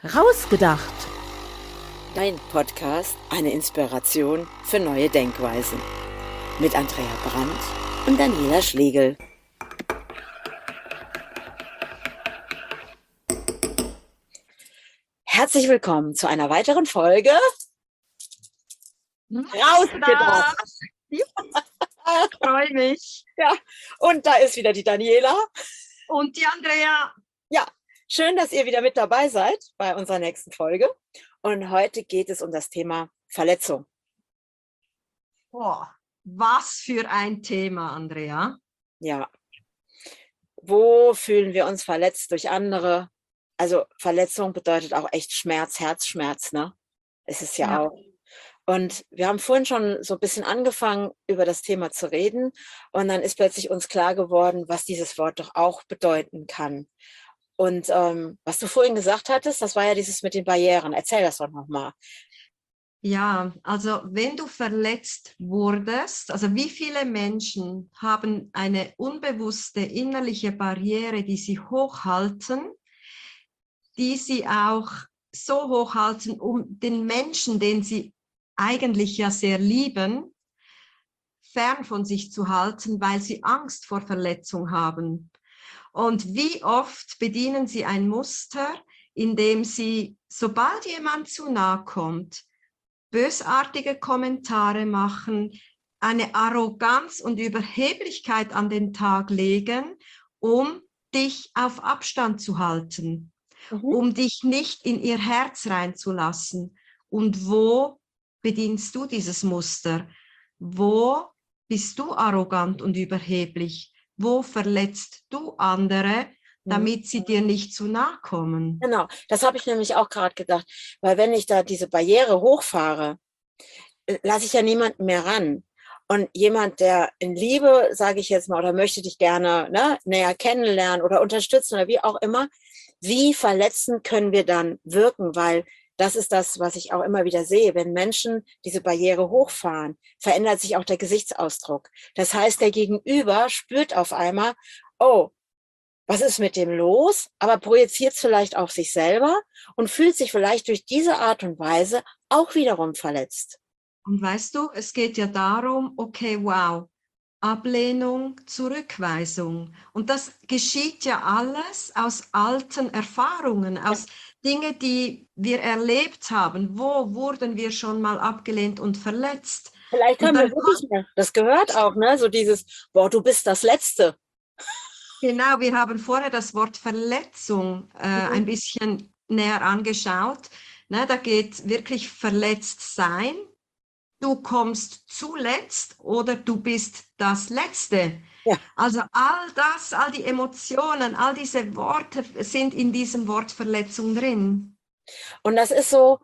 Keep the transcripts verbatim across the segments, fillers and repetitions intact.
Rausgedacht. Dein Podcast, eine Inspiration für neue Denkweisen. Mit Andrea Brandt und Daniela Schlegel. Herzlich willkommen zu einer weiteren Folge Rausgedacht. Ich freue mich. Ja, und da ist wieder die Daniela. Und die Andrea. Ja, schön, dass ihr wieder mit dabei seid bei unserer nächsten Folge. Und heute geht es um das Thema Verletzung. Boah, was für ein Thema, Andrea. Ja. Wo fühlen wir uns verletzt durch andere? Also Verletzung bedeutet auch echt Schmerz, Herzschmerz, ne? Es ist ja, ja auch. Und wir haben vorhin schon so ein bisschen angefangen, über das Thema zu reden. Und dann ist plötzlich uns klar geworden, was dieses Wort doch auch bedeuten kann. Und ähm, was du vorhin gesagt hattest, das war ja dieses mit den Barrieren. Erzähl das doch nochmal. Ja, also wenn du verletzt wurdest, also wie viele Menschen haben eine unbewusste innerliche Barriere, die sie hochhalten, die sie auch so hochhalten, um den Menschen, den sie eigentlich ja sehr lieben, fern von sich zu halten, weil sie Angst vor Verletzung haben. Und wie oft bedienen sie ein Muster, in dem sie, sobald jemand zu nahe kommt, bösartige Kommentare machen, eine Arroganz und Überheblichkeit an den Tag legen, um dich auf Abstand zu halten, mhm. um dich nicht in ihr Herz reinzulassen. Und wo bedienst du dieses Muster? Wo bist du arrogant und überheblich? Wo verletzt du andere, damit sie dir nicht zu nahe kommen? Genau, das habe ich nämlich auch gerade gedacht, weil wenn ich da diese Barriere hochfahre, lasse ich ja niemanden mehr ran. Und jemand, der in Liebe, sage ich jetzt mal, oder möchte dich gerne ne, näher kennenlernen oder unterstützen oder wie auch immer, wie verletzend können wir dann wirken? Weil das ist das, was ich auch immer wieder sehe. Wenn Menschen diese Barriere hochfahren, verändert sich auch der Gesichtsausdruck. Das heißt, der Gegenüber spürt auf einmal, oh, was ist mit dem los? Aber projiziert es vielleicht auf sich selber und fühlt sich vielleicht durch diese Art und Weise auch wiederum verletzt. Und weißt du, es geht ja darum, okay, wow, Ablehnung, Zurückweisung. Und das geschieht ja alles aus alten Erfahrungen, aus Dingen, die wir erlebt haben. Wo wurden wir schon mal abgelehnt und verletzt? Vielleicht haben wir wirklich mehr. Das gehört auch, ne? So dieses, boah, du bist das Letzte. Genau, wir haben vorher das Wort Verletzung äh, mhm. ein bisschen näher angeschaut. Ne, da geht wirklich verletzt sein. Du kommst zuletzt oder du bist das Letzte. Ja. Also all das, all die Emotionen, all diese Worte sind in diesem Wort Verletzung drin. Und das ist so,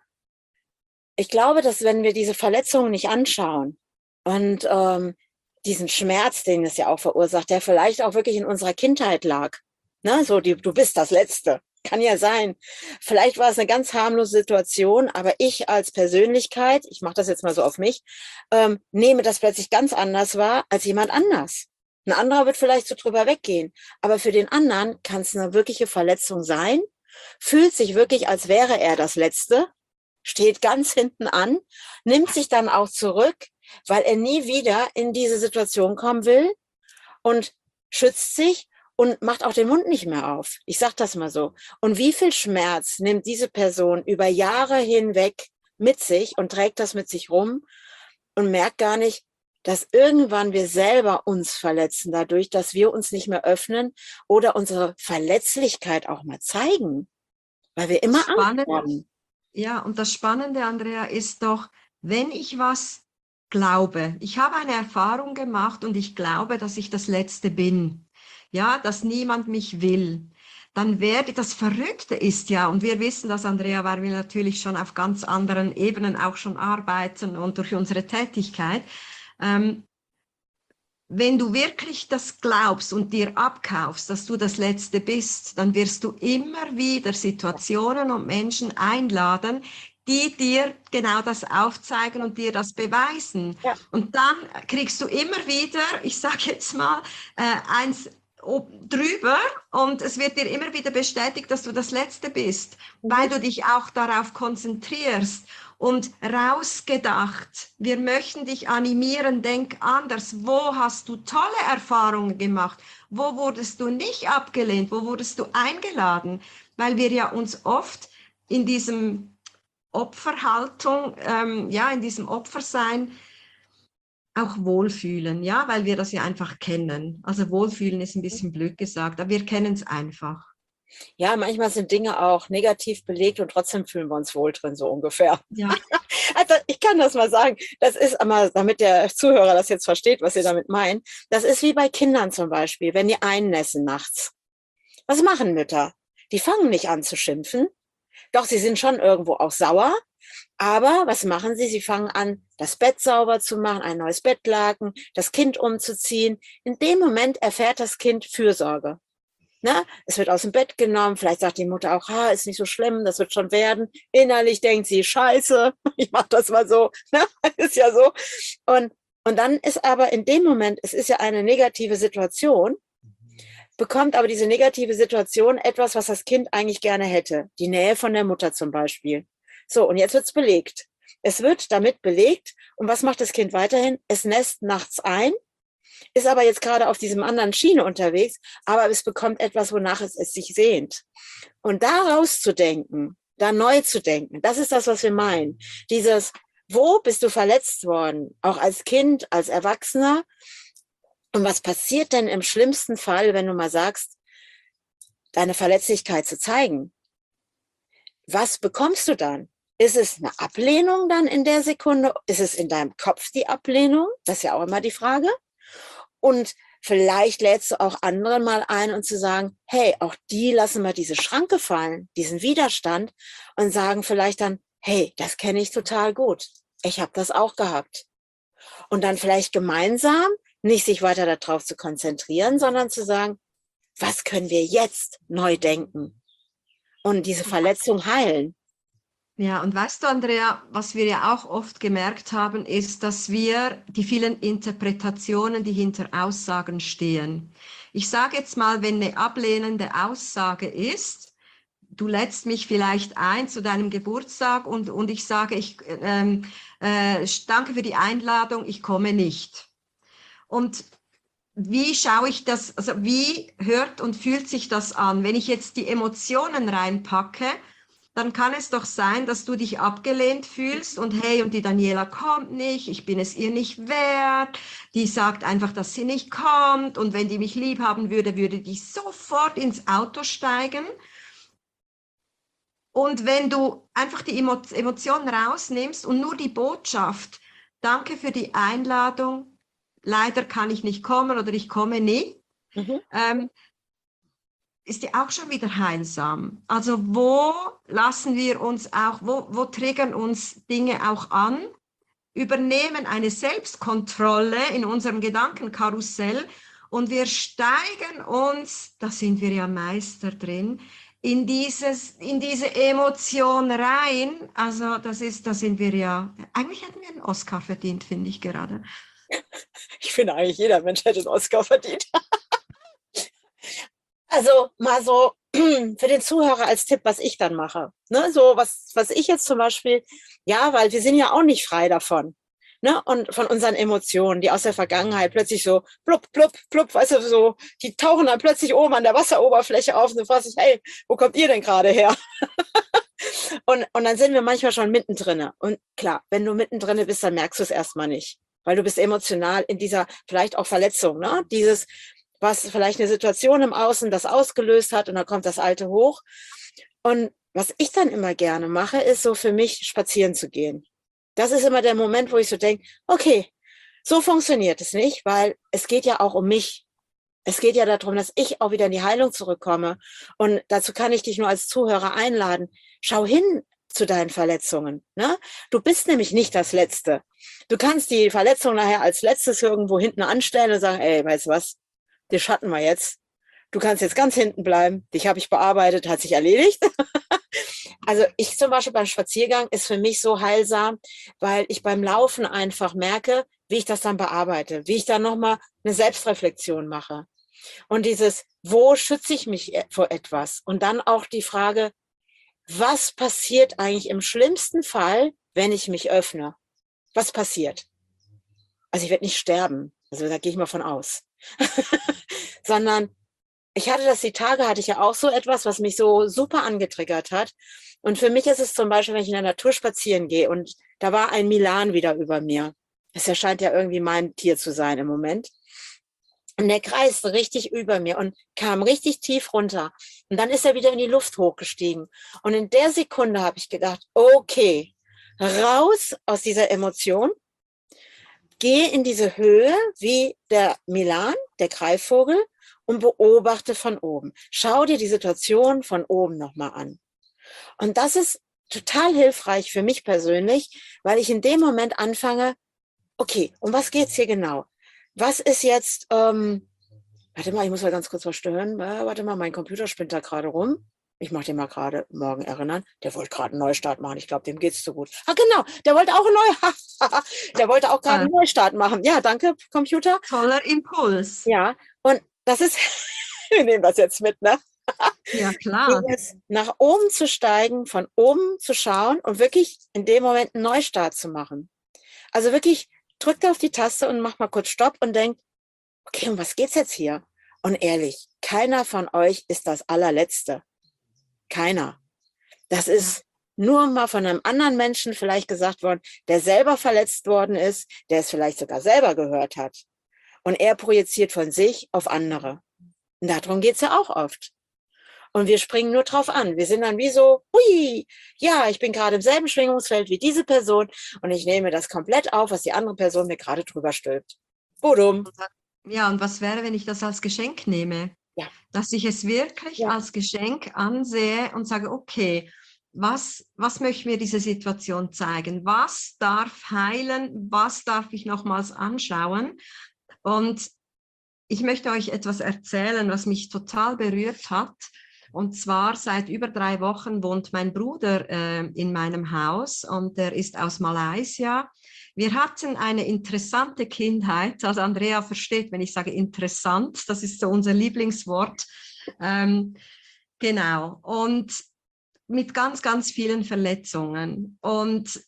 ich glaube, dass wenn wir diese Verletzungen nicht anschauen und ähm, diesen Schmerz, den es ja auch verursacht, der vielleicht auch wirklich in unserer Kindheit lag, ne? So, die, du bist das Letzte. Kann ja sein. Vielleicht war es eine ganz harmlose Situation, aber ich als Persönlichkeit, ich mache das jetzt mal so auf mich, ähm, nehme das plötzlich ganz anders wahr als jemand anders. Ein anderer wird vielleicht so drüber weggehen, aber für den anderen kann es eine wirkliche Verletzung sein, fühlt sich wirklich, als wäre er das Letzte, steht ganz hinten an, nimmt sich dann auch zurück, weil er nie wieder in diese Situation kommen will und schützt sich und macht auch den Mund nicht mehr auf. Ich sage das mal so. Und wie viel Schmerz nimmt diese Person über Jahre hinweg mit sich und trägt das mit sich rum und merkt gar nicht, dass irgendwann wir selber uns verletzen, dadurch, dass wir uns nicht mehr öffnen oder unsere Verletzlichkeit auch mal zeigen, weil wir immer Angst haben. Ja, und das Spannende, Andrea, ist doch, wenn ich was glaube, ich habe eine Erfahrung gemacht und ich glaube, dass ich das Letzte bin, ja, dass niemand mich will, dann werde, das Verrückte ist ja, und wir wissen das, Andrea, weil wir natürlich schon auf ganz anderen Ebenen auch schon arbeiten und durch unsere Tätigkeit, ähm, wenn du wirklich das glaubst und dir abkaufst, dass du das Letzte bist, dann wirst du immer wieder Situationen und Menschen einladen, die dir genau das aufzeigen und dir das beweisen. Ja. Und dann kriegst du immer wieder, ich sage jetzt mal, äh, eins drüber und es wird dir immer wieder bestätigt, dass du das Letzte bist, weil du dich auch darauf konzentrierst. Und rausgedacht, wir möchten dich animieren, denk anders. Wo hast du tolle Erfahrungen gemacht? Wo wurdest du nicht abgelehnt? Wo wurdest du eingeladen? Weil wir ja uns oft in diesem Opferhaltung, ähm, ja, in diesem Opfersein auch wohlfühlen, ja, weil wir das ja einfach kennen. Also wohlfühlen ist ein bisschen blöd gesagt, aber wir kennen es einfach. Ja, manchmal sind Dinge auch negativ belegt und trotzdem fühlen wir uns wohl drin, so ungefähr. Ja. Also ich kann das mal sagen, das ist einmal, damit der Zuhörer das jetzt versteht, was ihr damit meint, das ist wie bei Kindern zum Beispiel, wenn die einnässen nachts. Was machen Mütter? Die fangen nicht an zu schimpfen, doch sie sind schon irgendwo auch sauer, aber was machen sie? Sie fangen an, das Bett sauber zu machen, ein neues Bettlaken, das Kind umzuziehen. In dem Moment erfährt das Kind Fürsorge. Ne? Es wird aus dem Bett genommen, vielleicht sagt die Mutter auch, ha, ist nicht so schlimm, das wird schon werden. Innerlich denkt sie, scheiße, ich mach das mal so, ne? Ist ja so. Und, und dann ist aber in dem Moment, es ist ja eine negative Situation, bekommt aber diese negative Situation etwas, was das Kind eigentlich gerne hätte. Die Nähe von der Mutter zum Beispiel. So, und jetzt wird's belegt. Es wird damit belegt. Und was macht das Kind weiterhin? Es nässt nachts ein, ist aber jetzt gerade auf diesem anderen Schiene unterwegs, aber es bekommt etwas, wonach es, es sich sehnt. Und da rauszudenken, da neu zu denken, das ist das, was wir meinen. Dieses, wo bist du verletzt worden? Auch als Kind, als Erwachsener. Und was passiert denn im schlimmsten Fall, wenn du mal sagst, deine Verletzlichkeit zu zeigen? Was bekommst du dann? Ist es eine Ablehnung dann in der Sekunde? Ist es in deinem Kopf die Ablehnung? Das ist ja auch immer die Frage. Und vielleicht lädst du auch andere mal ein und zu sagen, hey, auch die lassen mal diese Schranke fallen, diesen Widerstand und sagen vielleicht dann, hey, das kenne ich total gut. Ich habe das auch gehabt. Und dann vielleicht gemeinsam nicht sich weiter darauf zu konzentrieren, sondern zu sagen, was können wir jetzt neu denken und diese Verletzung heilen. Ja, und weißt du, Andrea, was wir ja auch oft gemerkt haben, ist, dass wir die vielen Interpretationen, die hinter Aussagen stehen. Ich sage jetzt mal, wenn eine ablehnende Aussage ist, du lädst mich vielleicht ein zu deinem Geburtstag und, und ich sage, ich ähm, äh, danke für die Einladung, ich komme nicht. Und wie schaue ich das, also wie hört und fühlt sich das an? Wenn ich jetzt die Emotionen reinpacke, dann kann es doch sein, dass du dich abgelehnt fühlst und hey, und die Daniela kommt nicht, ich bin es ihr nicht wert, die sagt einfach, dass sie nicht kommt und wenn die mich lieb haben würde, würde die sofort ins Auto steigen. Und wenn du einfach die Emotionen rausnimmst und nur die Botschaft, danke für die Einladung, leider kann ich nicht kommen oder ich komme nicht, mhm. ähm, ist ja auch schon wieder heilsam. Also wo lassen wir uns auch, wo, wo triggern uns Dinge auch an, übernehmen eine Selbstkontrolle in unserem Gedankenkarussell und wir steigen uns, da sind wir ja Meister drin, in, dieses, in diese Emotion rein. Also das ist, da sind wir ja, eigentlich hätten wir einen Oscar verdient, finde ich gerade. Ich finde eigentlich, jeder Mensch hätte einen Oscar verdient. Also mal so für den Zuhörer als Tipp, was ich dann mache. Ne, so was, was ich jetzt zum Beispiel, ja, weil wir sind ja auch nicht frei davon. Ne, und von unseren Emotionen, die aus der Vergangenheit plötzlich so plupp, plupp, plupp, weißt du, so, die tauchen dann plötzlich oben an der Wasseroberfläche auf und du fragst dich, hey, wo kommt ihr denn gerade her? und, und dann sind wir manchmal schon mittendrin. Und klar, wenn du mittendrin bist, dann merkst du es erstmal nicht. Weil du bist emotional in dieser, vielleicht auch Verletzung, ne? Dieses, was vielleicht eine Situation im Außen das ausgelöst hat und dann kommt das Alte hoch. Und was ich dann immer gerne mache, ist so für mich spazieren zu gehen. Das ist immer der Moment, wo ich so denke, okay, so funktioniert es nicht, weil es geht ja auch um mich. Es geht ja darum, dass ich auch wieder in die Heilung zurückkomme. Und dazu kann ich dich nur als Zuhörer einladen. Schau hin zu deinen Verletzungen. Ne? Du bist nämlich nicht das Letzte. Du kannst die Verletzung nachher als Letztes irgendwo hinten anstellen und sagen, ey, weißt du was, den Schatten wir jetzt. Du kannst jetzt ganz hinten bleiben. Dich habe ich bearbeitet, hat sich erledigt. Also ich zum Beispiel beim Spaziergang ist für mich so heilsam, weil ich beim Laufen einfach merke, wie ich das dann bearbeite, wie ich dann nochmal eine Selbstreflexion mache. Und dieses, wo schütze ich mich vor etwas? Und dann auch die Frage, was passiert eigentlich im schlimmsten Fall, wenn ich mich öffne? Was passiert? Also ich werde nicht sterben, also da gehe ich mal von aus. Sondern ich hatte das, die Tage hatte ich ja auch so etwas, was mich so super angetriggert hat. Und für mich ist es zum Beispiel, wenn ich in der Natur spazieren gehe und da war ein Milan wieder über mir. Das scheint ja irgendwie mein Tier zu sein im Moment. Und der kreiste richtig über mir und kam richtig tief runter. Und dann ist er wieder in die Luft hochgestiegen. Und in der Sekunde habe ich gedacht, okay, raus aus dieser Emotion, geh in diese Höhe wie der Milan, der Greifvogel, und beobachte von oben. Schau dir die Situation von oben nochmal an. Und das ist total hilfreich für mich persönlich, weil ich in dem Moment anfange, okay, um was geht's hier genau? Was ist jetzt, ähm, warte mal, ich muss mal ganz kurz was stören. Äh, warte mal, mein Computer spinnt da gerade rum. Ich mache den mal gerade morgen erinnern. Der wollte gerade einen Neustart machen. Ich glaube, dem geht's zu gut. Ah, genau, der wollte auch einen Neustart. der wollte auch gerade einen Neustart machen. Ja, danke, Computer. Toller Impuls. Ja, und das ist, wir nehmen das jetzt mit, ne? Ja, klar. Jetzt nach oben zu steigen, von oben zu schauen und wirklich in dem Moment einen Neustart zu machen. Also wirklich, drückt auf die Taste und macht mal kurz Stopp und denkt, okay, um was geht's jetzt hier? Und ehrlich, keiner von euch ist das allerletzte. Keiner. Das ist nur mal von einem anderen Menschen vielleicht gesagt worden, der selber verletzt worden ist, der es vielleicht sogar selber gehört hat. Und er projiziert von sich auf andere. Und darum geht's ja auch oft. Und wir springen nur drauf an. Wir sind dann wie so, hui, ja, ich bin gerade im selben Schwingungsfeld wie diese Person und ich nehme das komplett auf, was die andere Person mir gerade drüber stülpt. Bodum. Ja, und was wäre, wenn ich das als Geschenk nehme? Ja. Dass ich es wirklich Ja. als Geschenk ansehe und sage, okay, was, was möchte mir diese Situation zeigen? Was darf heilen? Was darf ich nochmals anschauen? Und ich möchte euch etwas erzählen, was mich total berührt hat. Und zwar seit über drei Wochen wohnt mein Bruder äh, in meinem Haus und er ist aus Malaysia. Wir hatten eine interessante Kindheit. Also Andrea versteht, wenn ich sage interessant, das ist so unser Lieblingswort. Ähm, genau. Und mit ganz, ganz vielen Verletzungen. Und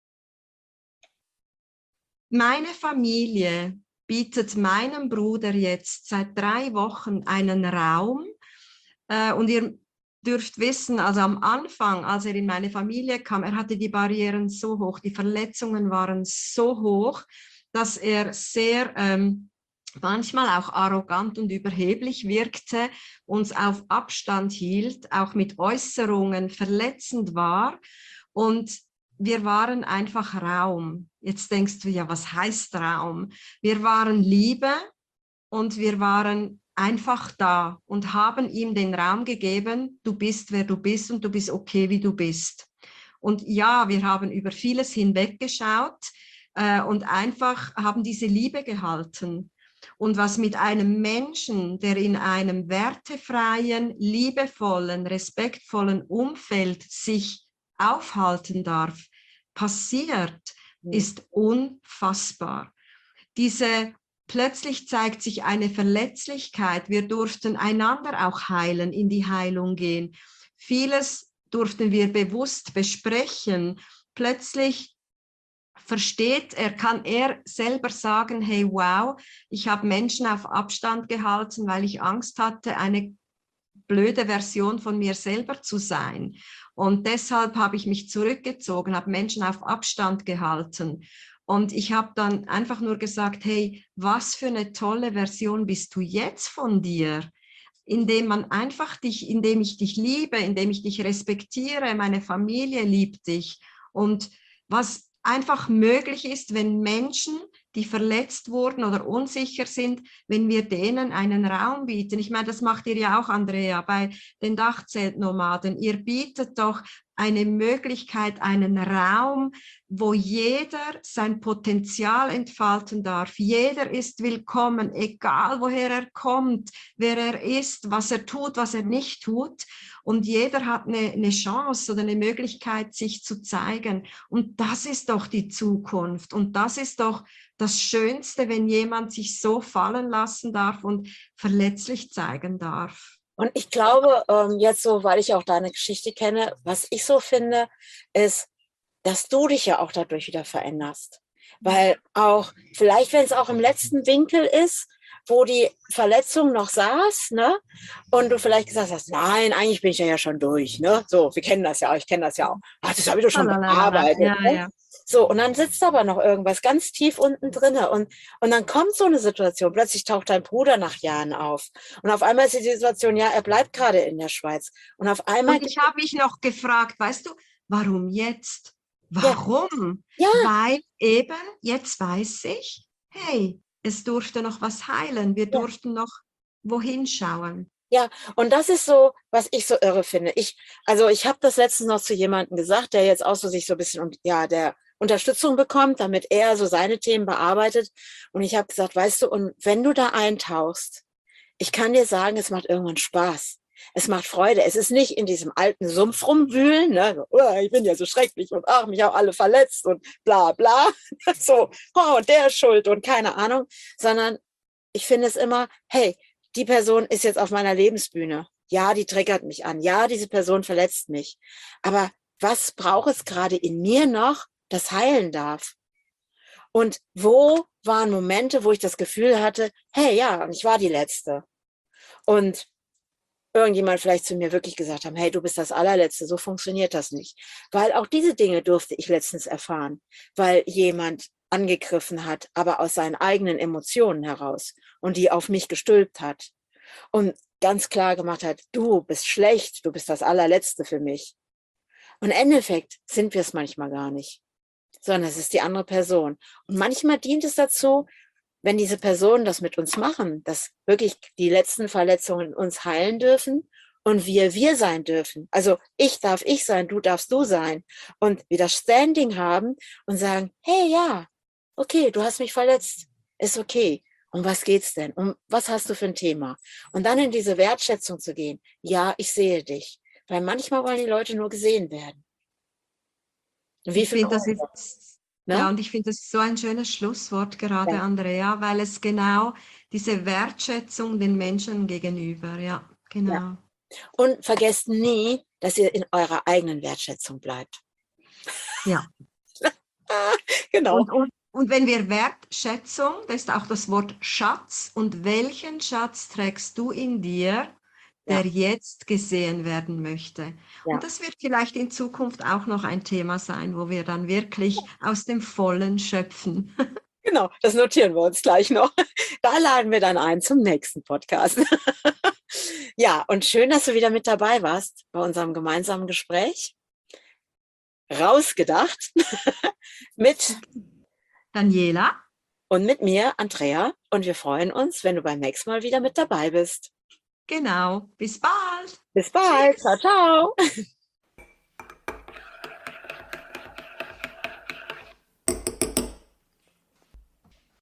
meine Familie bietet meinem Bruder jetzt seit drei Wochen einen Raum. Äh, und ihr dürft wissen, also am Anfang, als er in meine Familie kam, er hatte die Barrieren so hoch, die Verletzungen waren so hoch, dass er sehr ähm, manchmal auch arrogant und überheblich wirkte, uns auf Abstand hielt, auch mit Äußerungen verletzend war. Und wir waren einfach Raum. Jetzt denkst du, ja, was heißt Raum? Wir waren Liebe und wir waren einfach da und haben ihm den Raum gegeben, du bist, wer du bist und du bist okay, wie du bist. Und ja, wir haben über vieles hinweggeschaut äh, und einfach haben diese Liebe gehalten. Und was mit einem Menschen, der in einem wertefreien, liebevollen, respektvollen Umfeld sich aufhalten darf, passiert, ist unfassbar. Diese Plötzlich zeigt sich eine Verletzlichkeit. Wir durften einander auch heilen, in die Heilung gehen. Vieles durften wir bewusst besprechen. Plötzlich versteht er, kann er selber sagen, hey, wow, ich habe Menschen auf Abstand gehalten, weil ich Angst hatte, eine blöde Version von mir selber zu sein. Und deshalb habe ich mich zurückgezogen, habe Menschen auf Abstand gehalten. Und ich habe dann einfach nur gesagt, hey, was für eine tolle Version bist du jetzt von dir? Indem man einfach dich, indem ich dich liebe, indem ich dich respektiere, meine Familie liebt dich. Und was einfach möglich ist, wenn Menschen, die verletzt wurden oder unsicher sind, wenn wir denen einen Raum bieten. Ich meine, das macht ihr ja auch, Andrea, bei den Dachzeltnomaden. Ihr bietet doch eine Möglichkeit, einen Raum, wo jeder sein Potenzial entfalten darf. Jeder ist willkommen, egal woher er kommt, wer er ist, was er tut, was er nicht tut. Und jeder hat eine, eine Chance oder eine Möglichkeit, sich zu zeigen. Und das ist doch die Zukunft. Und das ist doch das Schönste, wenn jemand sich so fallen lassen darf und verletzlich zeigen darf. Und ich glaube, ähm, jetzt so, weil ich auch deine Geschichte kenne, was ich so finde, ist, dass du dich ja auch dadurch wieder veränderst. Weil auch, vielleicht wenn es auch im letzten Winkel ist, wo die Verletzung noch saß, ne? Und du vielleicht gesagt hast, nein, eigentlich bin ich ja schon durch, ne? So, wir kennen das ja auch, ich kenne das ja auch. Ach, das habe ich doch schon bearbeitet. Ja, ne? ja. So, und dann sitzt aber noch irgendwas ganz tief unten drinne und, und dann kommt so eine Situation, plötzlich taucht dein Bruder nach Jahren auf und auf einmal ist die Situation, ja, er bleibt gerade in der Schweiz und auf einmal... Und ich habe mich noch gefragt, weißt du, warum jetzt? Ja. Warum? Ja. Weil eben, jetzt weiß ich, hey, es durfte noch was heilen, wir Ja. durften noch wohin schauen. Ja, und das ist so, was ich so irre finde. Ich, also ich habe das letztens noch zu jemandem gesagt, der jetzt auch so sich so ein bisschen, ja, der Unterstützung bekommt, damit er so seine Themen bearbeitet. Und ich habe gesagt, weißt du, und wenn du da eintauchst, ich kann dir sagen, es macht irgendwann Spaß. Es macht Freude. Es ist nicht in diesem alten Sumpf rumwühlen, ne? Oh, ich bin ja so schrecklich und ach, mich haben alle verletzt und bla bla. So, oh, und der ist schuld und keine Ahnung, sondern ich finde es immer, hey, die Person ist jetzt auf meiner Lebensbühne. Ja, die triggert mich an. Ja, diese Person verletzt mich. Aber was braucht es gerade in mir noch, das heilen darf? Und wo waren Momente, wo ich das Gefühl hatte, hey, ja, und ich war die Letzte. Und irgendjemand vielleicht zu mir wirklich gesagt haben, hey, du bist das Allerletzte, so funktioniert das nicht. Weil auch diese Dinge durfte ich letztens erfahren, weil jemand angegriffen hat, aber aus seinen eigenen Emotionen heraus und die auf mich gestülpt hat und ganz klar gemacht hat, du bist schlecht, du bist das Allerletzte für mich. Und im Endeffekt sind wir es manchmal gar nicht, sondern es ist die andere Person. Und manchmal dient es dazu, wenn diese Personen das mit uns machen, dass wirklich die letzten Verletzungen in uns heilen dürfen und wir wir sein dürfen. Also ich darf ich sein, du darfst du sein und wieder Standing haben und sagen, hey, ja, okay, du hast mich verletzt, ist okay. Um was geht's denn? Um was hast du für ein Thema? Und dann in diese Wertschätzung zu gehen. Ja, ich sehe dich. Weil manchmal wollen die Leute nur gesehen werden. Und wie Ich viel finde, das Euro, ist, ne? ja, und ich finde, das ist so ein schönes Schlusswort gerade, Ja. Andrea, weil es genau diese Wertschätzung den Menschen gegenüber, ja, genau. Ja. Und vergesst nie, dass ihr in eurer eigenen Wertschätzung bleibt. Ja. Genau. Und, und, und wenn wir Wertschätzung, das ist auch das Wort Schatz, und welchen Schatz trägst du in dir, der Ja. jetzt gesehen werden möchte? Ja. Und das wird vielleicht in Zukunft auch noch ein Thema sein, wo wir dann wirklich aus dem Vollen schöpfen. Genau, das notieren wir uns gleich noch. Da laden wir dann ein zum nächsten Podcast. Ja, und schön, dass du wieder mit dabei warst bei unserem gemeinsamen Gespräch. Rausgedacht mit Daniela? und mit mir, Andrea. Und wir freuen uns, wenn du beim nächsten Mal wieder mit dabei bist. Genau. Bis bald. Bis bald. Tschüss. Ciao, ciao.